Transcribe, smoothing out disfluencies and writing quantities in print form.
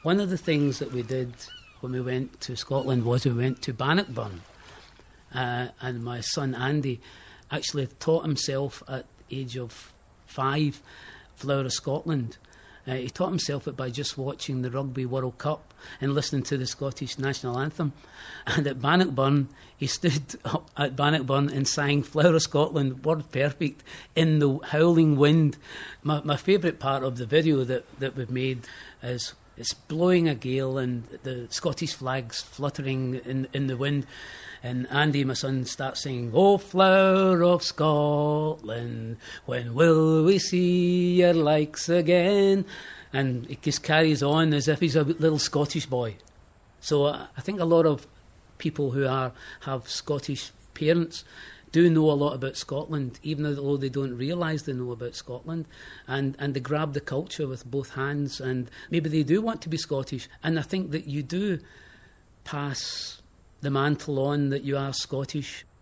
One of the things that we did when we went to Scotland was we went to Bannockburn. And my son Andy actually taught himself at the age of 5 Flower of Scotland. He taught himself it by just watching the Rugby World Cup and listening to the Scottish national anthem. And at Bannockburn, he stood up at Bannockburn and sang Flower of Scotland, word perfect, in the howling wind. My favourite part of the video that we've made is it's blowing a gale and the Scottish flag's fluttering in the wind. And Andy, my son, starts singing, "Oh, flower of Scotland, when will we see your likes again?" And it just carries on as if he's a little Scottish boy. So I think a lot of people who have Scottish parents do know a lot about Scotland, even though they don't realise they know about Scotland. And they grab the culture with both hands, and maybe they do want to be Scottish. And I think that you do pass the mantle on that you are Scottish